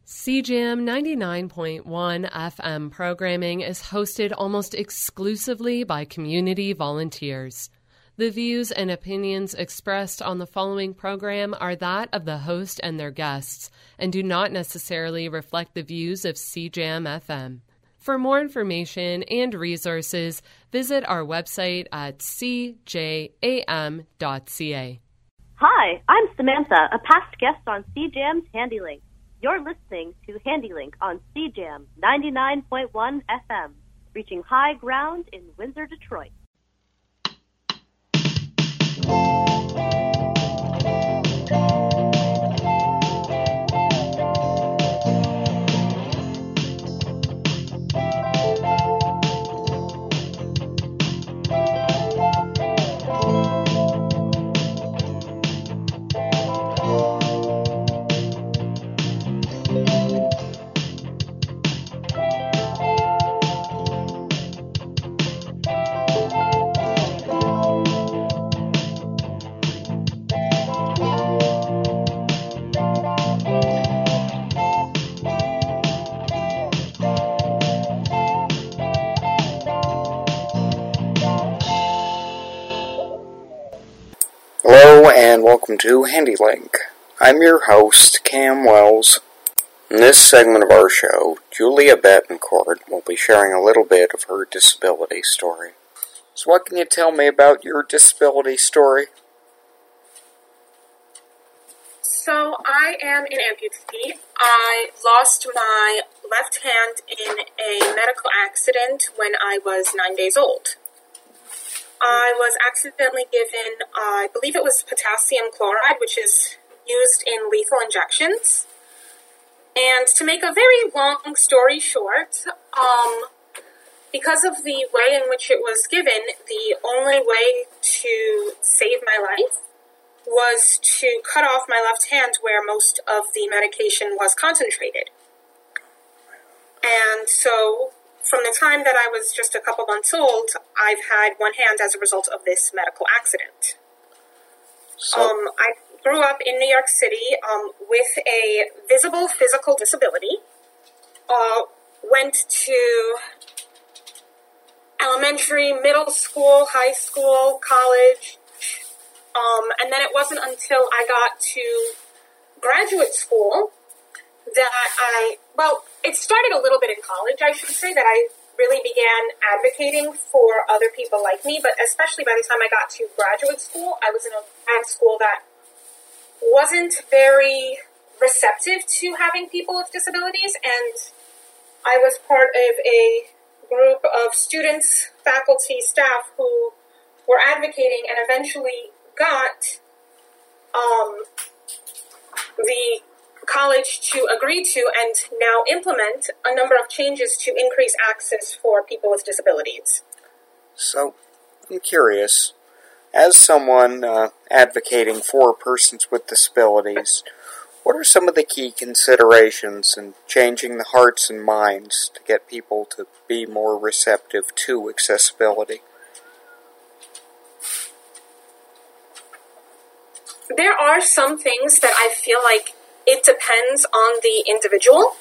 CJAM 99.1 FM programming is hosted almost exclusively by community volunteers. The views and opinions expressed on the following program are that of the host and their guests, and do not necessarily reflect the views of CJAM FM. For more information and resources, visit our website at cjam.ca. Hi, I'm Samantha, a past guest on CJAM's HandyLink. You're listening to HandyLink on CJAM 99.1 FM, reaching high ground in Windsor, Detroit. Hello and welcome to HandyLink. I'm your host, Cam Wells. In this segment of our show, Julia Betancourt will be sharing a little bit of her disability story. So what can you tell me about your disability story? So I am an amputee. I lost my left hand in a medical accident when I was 9 days old. I was accidentally given, I believe it was potassium chloride, which is used in lethal injections. And to make a very long story short, because of the way in which it was given, the only way to save my life was to cut off my left hand where most of the medication was concentrated. And so from the time that I was just a couple months old, I've had one hand as a result of this medical accident. I grew up in New York City with a visible physical disability. Went to elementary, middle school, high school, college, and then it wasn't until I got to graduate school that it started a little bit in college, I should say, that I really began advocating for other people like me, but especially by the time I got to graduate school, I was in a grad school that wasn't very receptive to having people with disabilities, and I was part of a group of students, faculty, staff who were advocating and eventually got the college to agree to and now implement a number of changes to increase access for people with disabilities. So, I'm curious, as someone advocating for persons with disabilities, what are some of the key considerations in changing the hearts and minds to get people to be more receptive to accessibility? There are some things that I feel like it depends on the individual.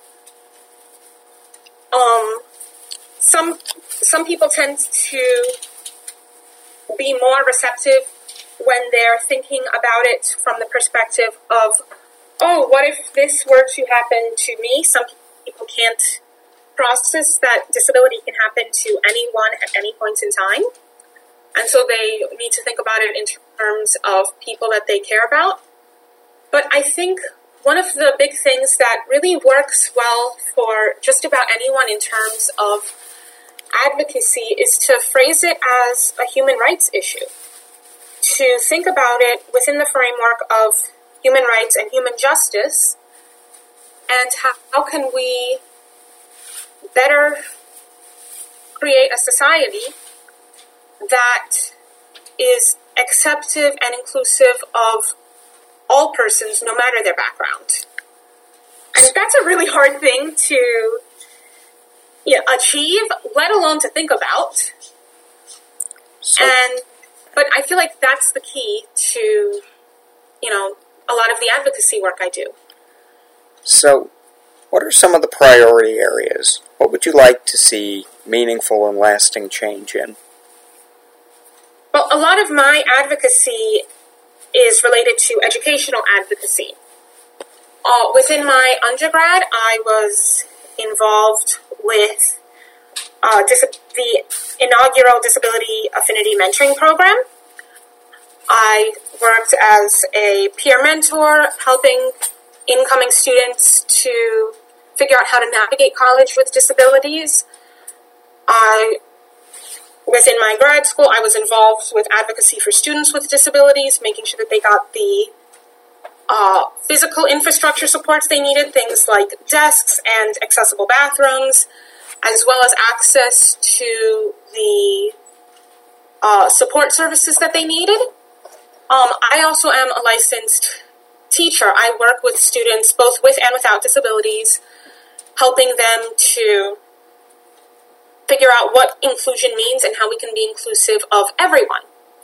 Some people tend to be more receptive when they're thinking about it from the perspective of, oh, what if this were to happen to me? Some people can't process that disability can happen to anyone at any point in time. And so they need to think about it in terms of people that they care about. But I think one of the big things that really works well for just about anyone in terms of advocacy is to phrase it as a human rights issue. To think about it within the framework of human rights and human justice, and how can we better create a society that is acceptive and inclusive of all persons, no matter their background. And that's a really hard thing to achieve, let alone to think about. But I feel like that's the key to, a lot of the advocacy work I do. So, What are some of the priority areas? What would you like to see meaningful and lasting change in? Well, a lot of my advocacy is related to educational advocacy. Within my undergrad, I was involved with the inaugural Disability Affinity Mentoring Program. I worked as a peer mentor, helping incoming students to figure out how to navigate college with disabilities. Within my grad school, I was involved with advocacy for students with disabilities, making sure that they got the physical infrastructure supports they needed, things like desks and accessible bathrooms, as well as access to the support services that they needed. I also am a licensed teacher. I work with students both with and without disabilities, helping them to figure out what inclusion means and how we can be inclusive of everyone.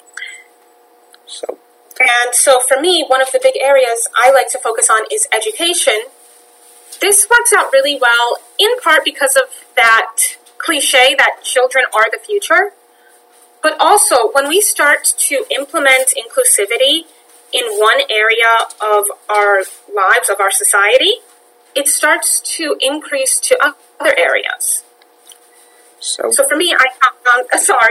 And so for me, one of the big areas I like to focus on is education. This works out really well, in part because of that cliche that children are the future. But also, when we start to implement inclusivity in one area of our lives, of our society, it starts to increase to other areas. So for me, I found,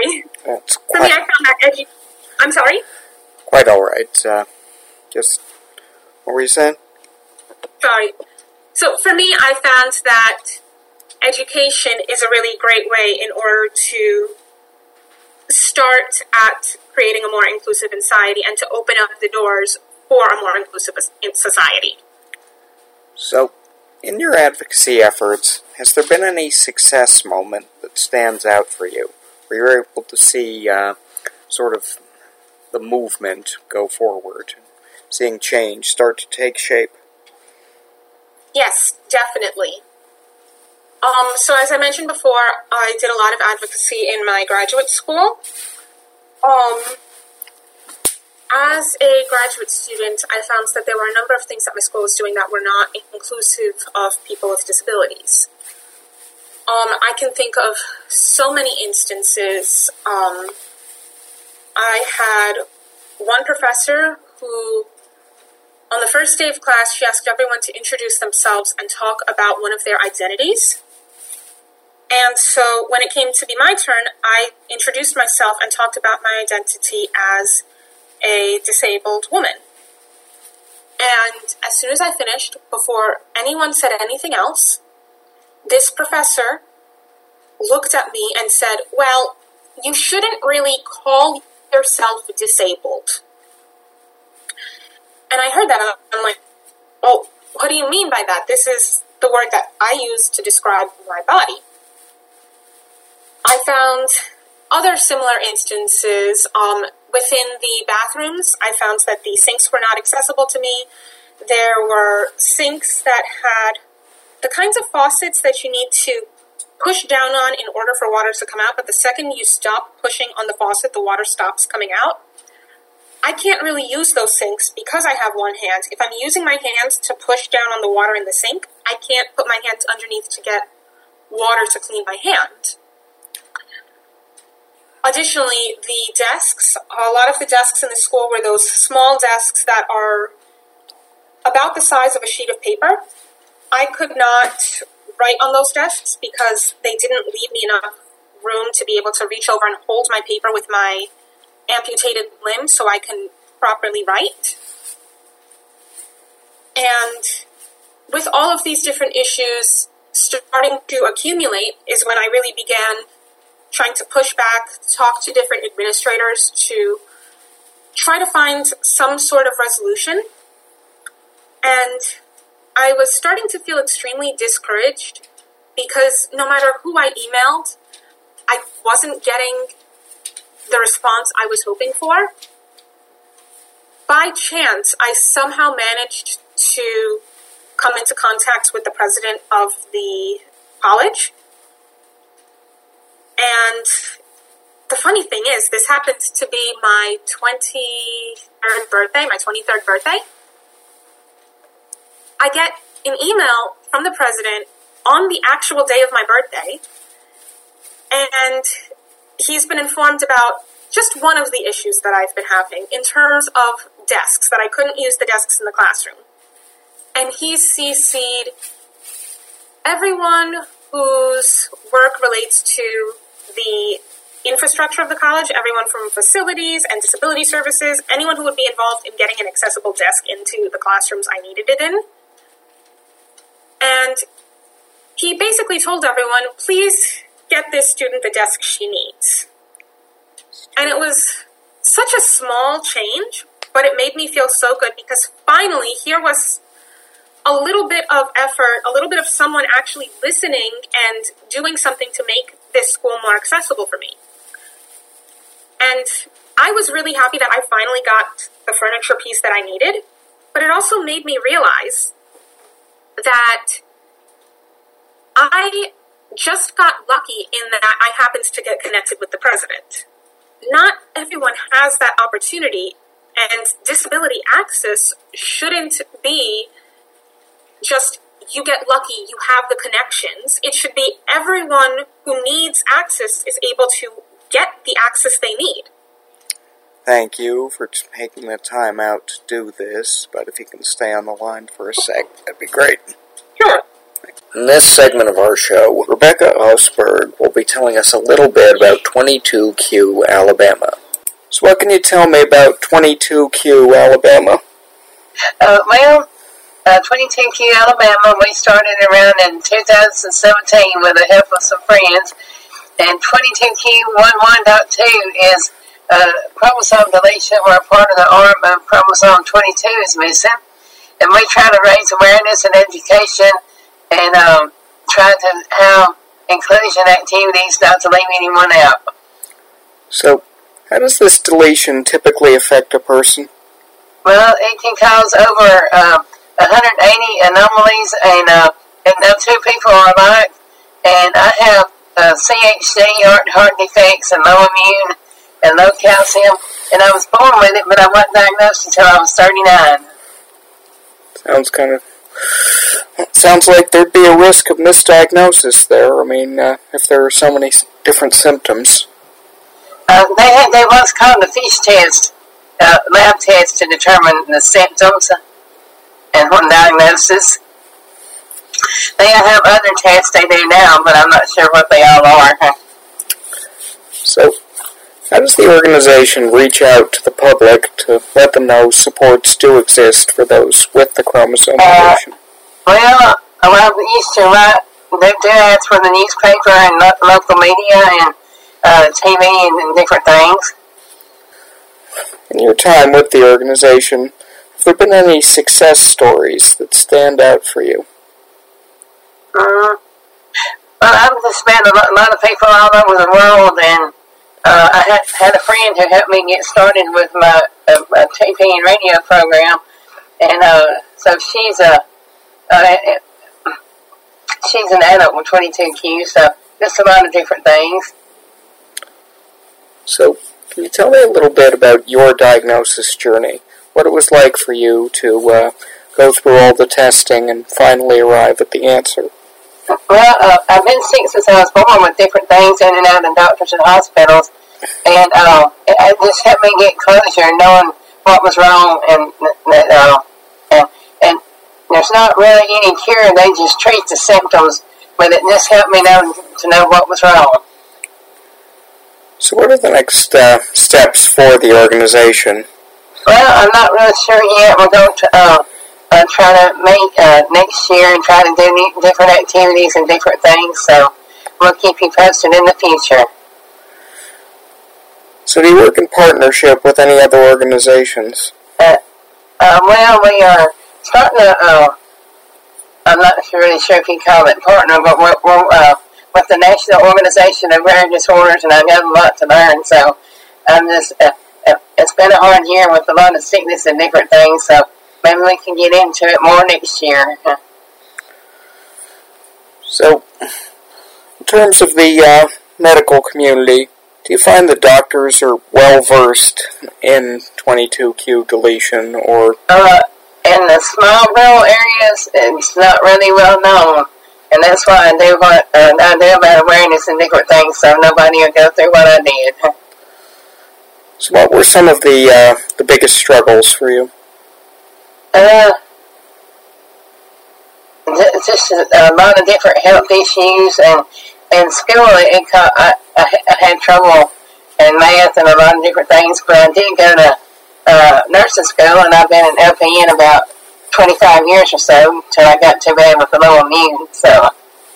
I'm sorry? Quite all right. Just, what were you saying? Sorry. So for me, I found that education is a really great way in order to start at creating a more inclusive society and to open up the doors for a more inclusive society. So, in your advocacy efforts, has there been any success moment that stands out for you, where you're able to see sort of the movement go forward, seeing change start to take shape? Yes, definitely. So as I mentioned before, I did a lot of advocacy in my graduate school. As a graduate student, I found that there were a number of things that my school was doing that were not inclusive of people with disabilities. I can think of so many instances. I had one professor who, on the first day of class, she asked everyone to introduce themselves and talk about one of their identities. And so when it came to be my turn, I introduced myself and talked about my identity as a disabled woman. And as soon as I finished, before anyone said anything else, this professor looked at me and said, well, you shouldn't really call yourself disabled. And I heard that and I'm like, well, what do you mean by that? This is the word that I use to describe my body. I found other similar instances within the bathrooms. I found that the sinks were not accessible to me. There were sinks that had the kinds of faucets that you need to push down on in order for water to come out, but the second you stop pushing on the faucet, the water stops coming out. I can't really use those sinks because I have one hand. If I'm using my hands to push down on the water in the sink, I can't put my hands underneath to get water to clean my hand. Additionally, the desks, a lot of the desks in the school were those small desks that are about the size of a sheet of paper. I could not write on those desks because they didn't leave me enough room to be able to reach over and hold my paper with my amputated limb so I can properly write. And with all of these different issues starting to accumulate is when I really began trying to push back, talk to different administrators to try to find some sort of resolution. And I was starting to feel extremely discouraged because no matter who I emailed, I wasn't getting the response I was hoping for. By chance, I somehow managed to come into contact with the president of the college. And the funny thing is, this happened to be my 23rd birthday. I get an email from the president on the actual day of my birthday, and he's been informed about just one of the issues that I've been having in terms of desks, that I couldn't use the desks in the classroom. And he CC'd everyone whose work relates to the infrastructure of the college, everyone from facilities and disability services, anyone who would be involved in getting an accessible desk into the classrooms I needed it in. And he basically told everyone, please get this student the desk she needs. And it was such a small change, but it made me feel so good because finally here was a little bit of effort, a little bit of someone actually listening and doing something to make this school more accessible for me. And I was really happy that I finally got the furniture piece that I needed, but it also made me realize that I just got lucky in that I happened to get connected with the president. Not everyone has that opportunity, and disability access shouldn't be just you get lucky, you have the connections. It should be everyone who needs access is able to get the access they need. Thank you for taking the time out to do this, but if you can stay on the line for a sec, that'd be great. Sure. In this segment of our show, Rebecca Osberg will be telling us a little bit about 22Q Alabama. So what can you tell me about 22Q Alabama? 22Q Alabama, we started around in 2017 with the help of some friends, and 22Q11.2 is chromosome deletion where part of the arm of chromosome 22 is missing, and we try to raise awareness and education and try to have inclusion activities not to leave anyone out. So, how does this deletion typically affect a person? Well, it can cause over 180 anomalies, and no two people are alike. And I have CHD, heart defects, and low immune, and low calcium. And I was born with it, but I wasn't diagnosed until I was 39. Sounds like there'd be a risk of misdiagnosis there. I mean, if there are so many different symptoms. They once called the FISH test, lab test to determine the symptoms and one diagnosis. They have other tests they do now, but I'm not sure what they all are. So, how does the organization reach out to the public to let them know supports do exist for those with the chromosome deletion? Well, we used to write, do ads for the newspaper and local media and TV and different things. In your time with the organization, have there been any success stories that stand out for you? Well, I've just met a lot of people all over the world, and I had a friend who helped me get started with my TV and radio program, and so she's an adult with 22Q, so just a lot of different things. So, can you tell me a little bit about your diagnosis journey? What it was like for you to go through all the testing and finally arrive at the answer? Well, I've been sick since I was born with different things in and out of doctors and hospitals, and it just helped me get closure, knowing what was wrong, and there's not really any cure. They just treat the symptoms, but it just helped me to know what was wrong. So what are the next steps for the organization? Well, I'm not really sure yet. We're going to try to meet next year and try to do different activities and different things, so we'll keep you posted in the future. So do you work in partnership with any other organizations? Well, we are starting to, I'm not really sure if you call it partner, but we're with the National Organization of Rare Disorders, and I've got a lot to learn, so I'm just, it's been a hard year with a lot of sickness and different things, so maybe we can get into it more next year. So, in terms of the medical community, do you find the doctors are well-versed in 22q deletion, or... In in the small rural areas, it's not really well known. And that's why I do what I do about awareness and different things, so nobody will go through what I did. So what were some of the biggest struggles for you? Just a lot of different health issues, and in school I had trouble in math and a lot of different things, but I did go to nursing school, and I've been an LPN about 25 years or so until I got too bad with the low immune. So,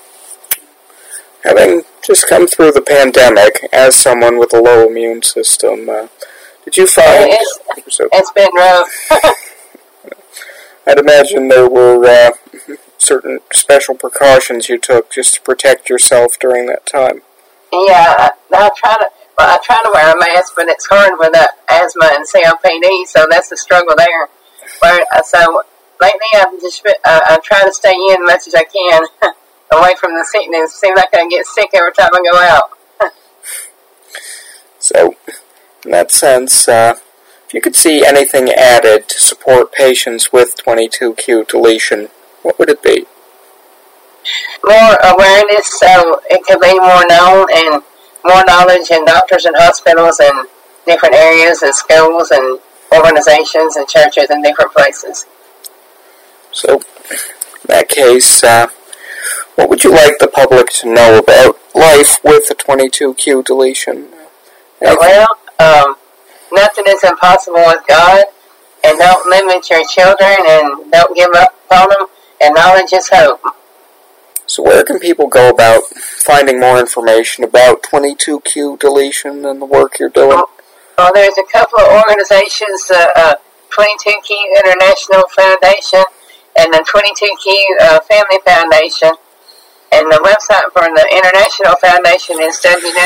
having just come through the pandemic as someone with a low immune system, did you find it's been rough? I'd imagine there were certain special precautions you took just to protect yourself during that time. Yeah, I try to wear a mask, but it's hard with asthma and COPD, so that's the struggle there. So lately, I try to stay in as much as I can, away from the sickness. Seems like I get sick every time I go out. So, in that sense, if you could see anything added to support patients with 22q deletion, what would it be? More awareness, so it could be more known, and more knowledge in doctors and hospitals and different areas and schools and organizations and churches and different places. So, in that case, what would you like the public to know about life with a 22q deletion? Well, nothing is impossible with God, and don't limit your children, and don't give up on them, and knowledge is hope. So where can people go about finding more information about 22q deletion and the work you're doing? Well, there's a couple of organizations, 22q International Foundation and the 22q Family Foundation. And the website for the International Foundation is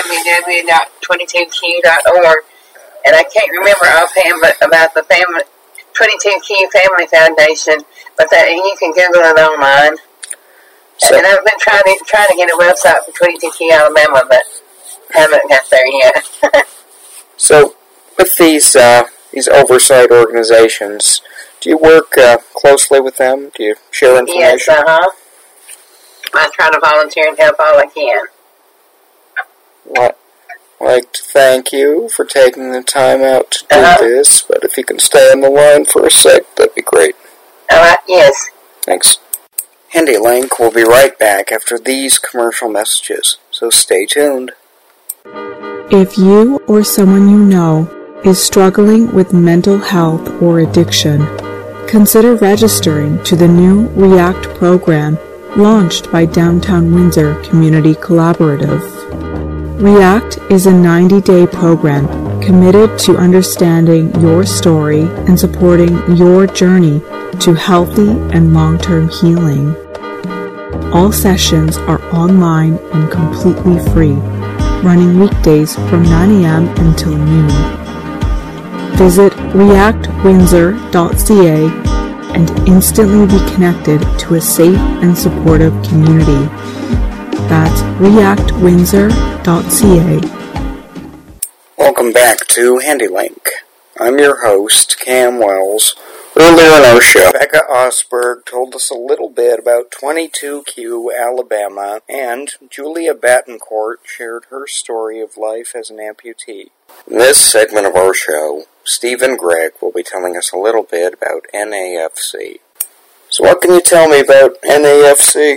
www.22q.org. And I can't remember offhand about the 22q Family Foundation, but you can Google it online. So, and I've been trying to get a website for 22q Alabama, but haven't got there yet. So, with these oversight organizations, do you work closely with them? Do you share information? Yes, I try to volunteer and help all I can. Well, I'd like to thank you for taking the time out to do this, but if you can stay on the line for a sec, that'd be great. Yes. Thanks. HandyLink will be right back after these commercial messages, so stay tuned. If you or someone you know is struggling with mental health or addiction, consider registering to the new REACT program launched by Downtown Windsor Community Collaborative. REACT is a 90-day program committed to understanding your story and supporting your journey to healthy and long-term healing. All sessions are online and completely free, running weekdays from 9 a.m. until noon. Visit reactwindsor.ca and instantly be connected to a safe and supportive community. That's reactwindsor.ca. Welcome back to HandyLink. I'm your host, Cam Wells. Earlier in our show, Becca Osberg told us a little bit about 22q Alabama, and Julia Battencourt shared her story of life as an amputee. In this segment of our show, Steve and Greg will be telling us a little bit about NAFC. So what can you tell me about NAFC?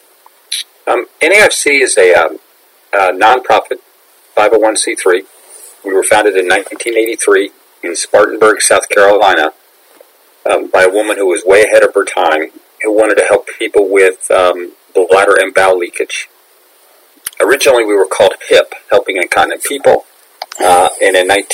NAFC is a non-profit 501c3. We were founded in 1983 in Spartanburg, South Carolina, by a woman who was way ahead of her time, who wanted to help people with bladder and bowel leakage. Originally, we were called HIP, Helping Incontinent People, and in about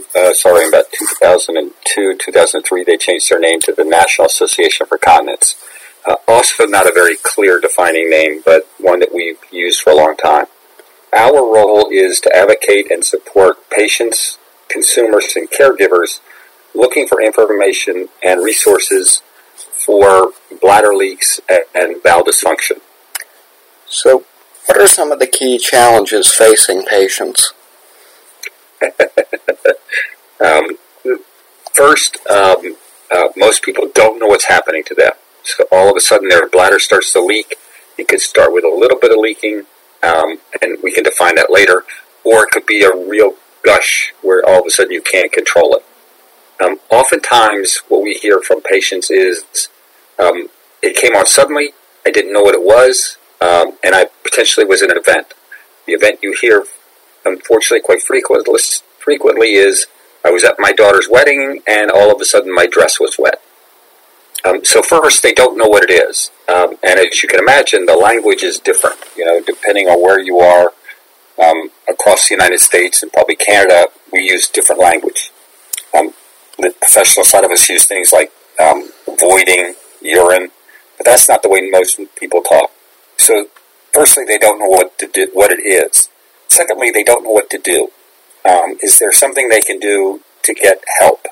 2002, 2003, they changed their name to the National Association for Continence. Also not a very clear defining name, but one that we've used for a long time. Our role is to advocate and support patients, consumers, and caregivers looking for information and resources for bladder leaks and bowel dysfunction. So, what are some of the key challenges facing patients? First, most people don't know what's happening to them. So all of a sudden their bladder starts to leak. It could start with a little bit of leaking, and we can define that later, or it could be a real gush where all of a sudden you can't control it. Oftentimes what we hear from patients is, it came on suddenly, I didn't know what it was, and I potentially was in an event. The event you hear, unfortunately, quite frequently is, I was at my daughter's wedding, and all of a sudden my dress was wet. So first, they don't know what it is. And as you can imagine, the language is different, depending on where you are across the United States and probably Canada, we use different language. The professional side of us use things like voiding, urine, but that's not the way most people talk. So firstly, they don't know what it is. Secondly, they don't know what to do. Is there something they can do to get help?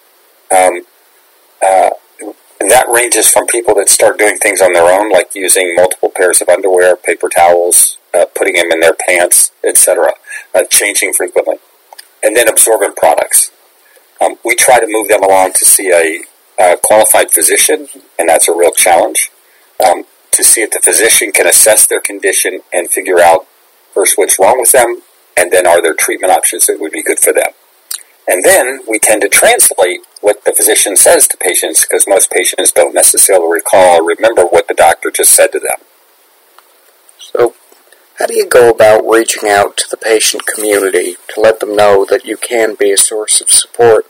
And that ranges from people that start doing things on their own, like using multiple pairs of underwear, paper towels, putting them in their pants, etc., changing frequently, and then absorbent products. We try to move them along to see a qualified physician, and that's a real challenge, to see if the physician can assess their condition and figure out first what's wrong with them, and then are there treatment options that would be good for them. And then we tend to translate what the physician says to patients, because most patients don't necessarily recall or remember what the doctor just said to them. So, how do you go about reaching out to the patient community to let them know that you can be a source of support?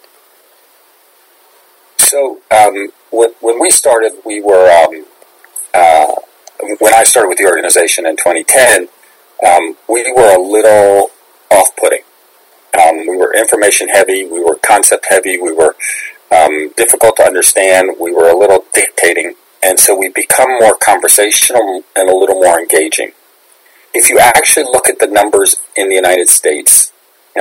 So, when we started, we were, when I started with the organization in 2010, we were a little off-putting. We were information heavy, we were concept heavy, we were difficult to understand, we were a little dictating, and so we become more conversational and a little more engaging. If you actually look at the numbers in the United States,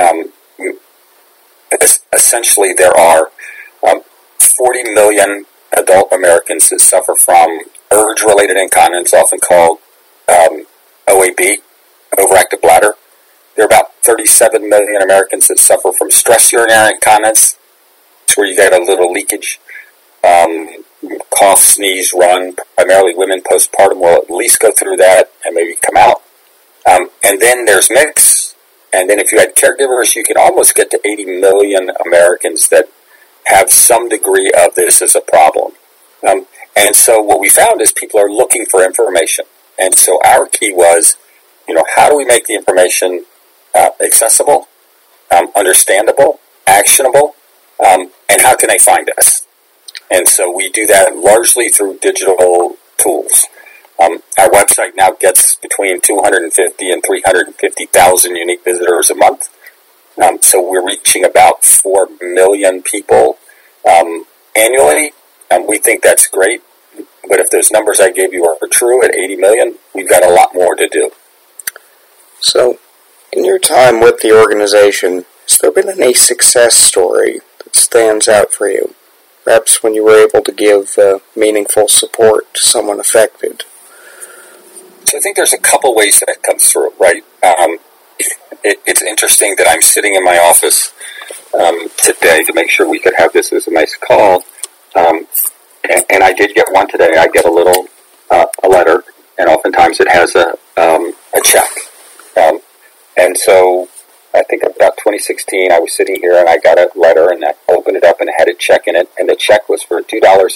essentially there are 40 million adult Americans that suffer from urge-related incontinence, often called OAB, overactive bladder. There are about 37 million Americans that suffer from stress urinary incontinence. It's where you get a little leakage. Cough, sneeze, run. Primarily women postpartum will at least go through that and maybe come out. And then there's mix. And then if you had caregivers, you can almost get to 80 million Americans that have some degree of this as a problem. And so what we found is people are looking for information. And so our key was, how do we make the information accessible, understandable, actionable, and how can they find us? And so we do that largely through digital tools. Our website now gets between 250 and 350,000 unique visitors a month. So we're reaching about 4 million people annually. We think that's great. But if those numbers I gave you are true at 80 million, we've got a lot more to do. So, in your time with the organization, has there been any success story that stands out for you? Perhaps when you were able to give meaningful support to someone affected? So I think there's a couple ways that it comes through, right? It's interesting that I'm sitting in my office today to make sure we could have this as a nice call. And I did get one today. I get a little a letter, and oftentimes it has a check. And so I think about 2016, I was sitting here and I got a letter, and I opened it up and it had a check in it, and the check was for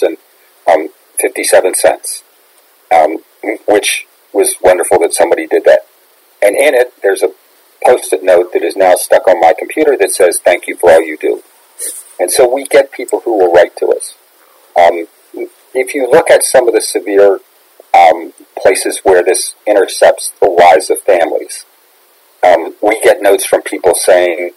$2.57, which was wonderful that somebody did that. And in it, there's a Post-it note that is now stuck on my computer that says, "Thank you for all you do." And so we get people who will write to us. If you look at some of the severe places where this intercepts the lives of families, we get notes from people saying,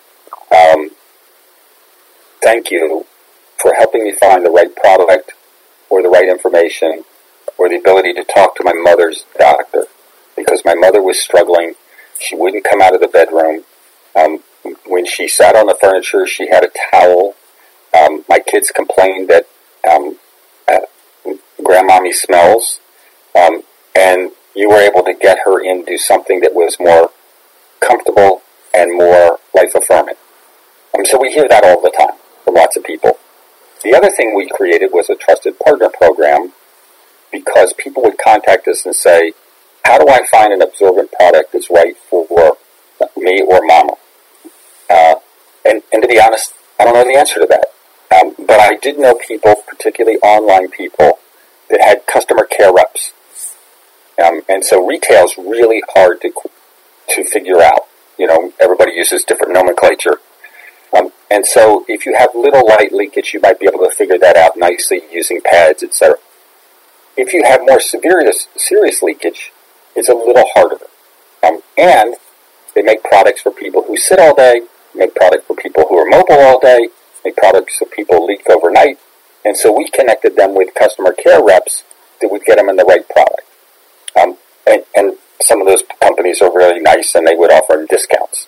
"Thank you for helping me find the right product or the right information or the ability to talk to my mother's doctor, because my mother was struggling. She wouldn't come out of the bedroom. When she sat on the furniture, she had a towel. My kids complained that grandmommy smells, and you were able to get her into something that was more comfortable and more life-affirming." So we hear that all the time from lots of people. The other thing we created was a trusted partner program because people would contact us and say, how do I find an absorbent product that's right for me or mama? And to be honest, I don't know the answer to that. But I did know people, particularly online people, that had customer care reps. And so retail is really hard to figure out. You know, everybody uses different nomenclature. And so if you have little light leakage, you might be able to figure that out nicely using pads, etc. If you have more serious leakage, it's a little harder. And they make products for people who sit all day, make products for people who are mobile all day, make products for people who leak overnight. And so we connected them with customer care reps that would get them in the right product. And some of those companies are really nice, and they would offer them discounts.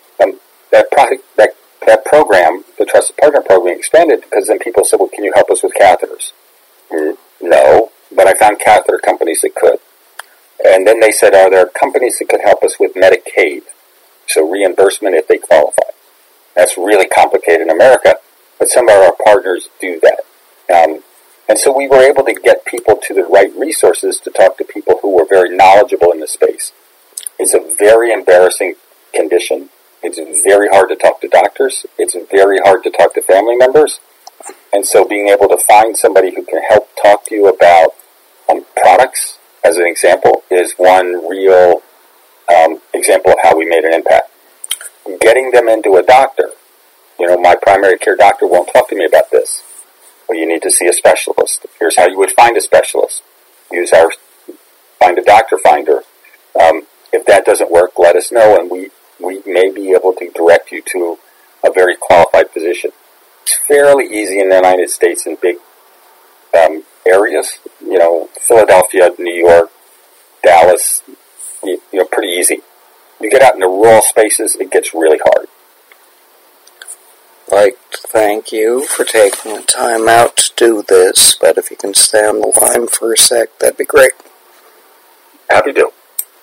That program, the Trusted Partner Program, expanded because then people said, well, can you help us with catheters? No, but I found catheter companies that could. And then they said, are there companies that could help us with Medicaid? So reimbursement if they qualify. That's really complicated in America, but some of our partners do that. And so we were able to get people to the right resources to talk to people who were very knowledgeable in the space. It's a very embarrassing condition. It's very hard to talk to doctors. It's very hard to talk to family members. And so being able to find somebody who can help talk to you about products, as an example, is one real example of how we made an impact. Getting them into a doctor. You know, my primary care doctor won't talk to me about this. Well, you need to see a specialist. Here's how you would find a specialist. Find a doctor finder. If that doesn't work, let us know, and we may be able to direct you to a very qualified physician. It's fairly easy in the United States in big areas. You know, Philadelphia, New York, Dallas, pretty easy. You get out in the rural spaces, it gets really hard. I'd like to thank you for taking the time out to do this, but if you can stay on the line for a sec, that'd be great. Happy to.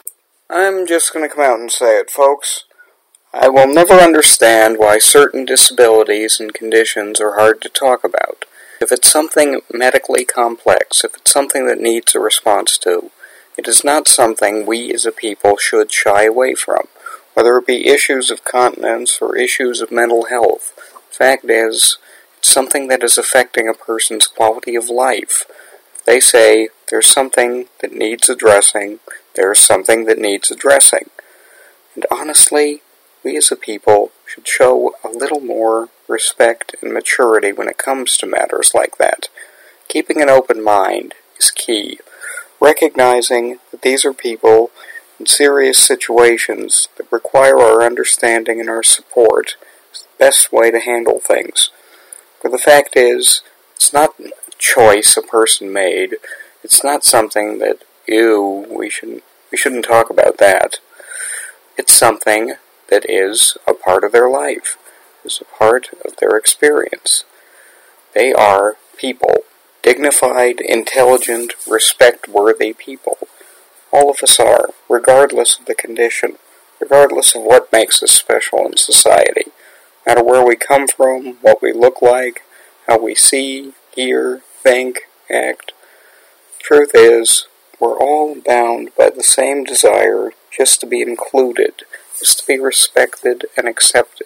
I'm just going to come out and say it, folks. I will never understand why certain disabilities and conditions are hard to talk about. If it's something medically complex, if it's something that needs a response to, it is not something we as a people should shy away from, whether it be issues of continence or issues of mental health. The fact is, it's something that is affecting a person's quality of life. If they say there's something that needs addressing, there's something that needs addressing. And honestly, we as a people should show a little more respect and maturity when it comes to matters like that. Keeping an open mind is key. Recognizing that these are people in serious situations that require our understanding and our support is the best way to handle things. For the fact is, it's not a choice a person made. It's not something that, we shouldn't talk about that. It's something that is a part of their life, is a part of their experience. They are people. Dignified, intelligent, respect-worthy people. All of us are, regardless of the condition, regardless of what makes us special in society. No matter where we come from, what we look like, how we see, hear, think, act. Truth is, we're all bound by the same desire just to be included, just to be respected and accepted.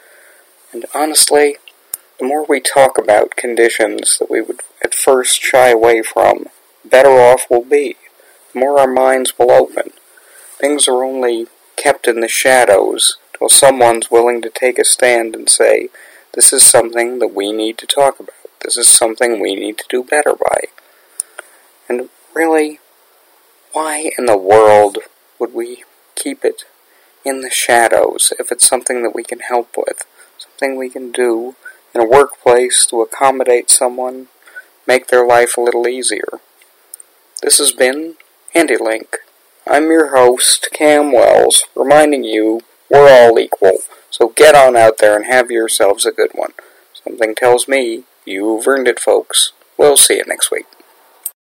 And honestly, the more we talk about conditions that we would at first shy away from, the better off we'll be. The more our minds will open. Things are only kept in the shadows till someone's willing to take a stand and say, this is something that we need to talk about. This is something we need to do better by. And really, why in the world would we keep it in the shadows if it's something that we can help with? Something we can do in a workplace to accommodate someone, make their life a little easier. This has been HandyLink. I'm your host, Cam Wells, reminding you we're all equal, so get on out there and have yourselves a good one. Something tells me you've earned it, folks. We'll see you next week.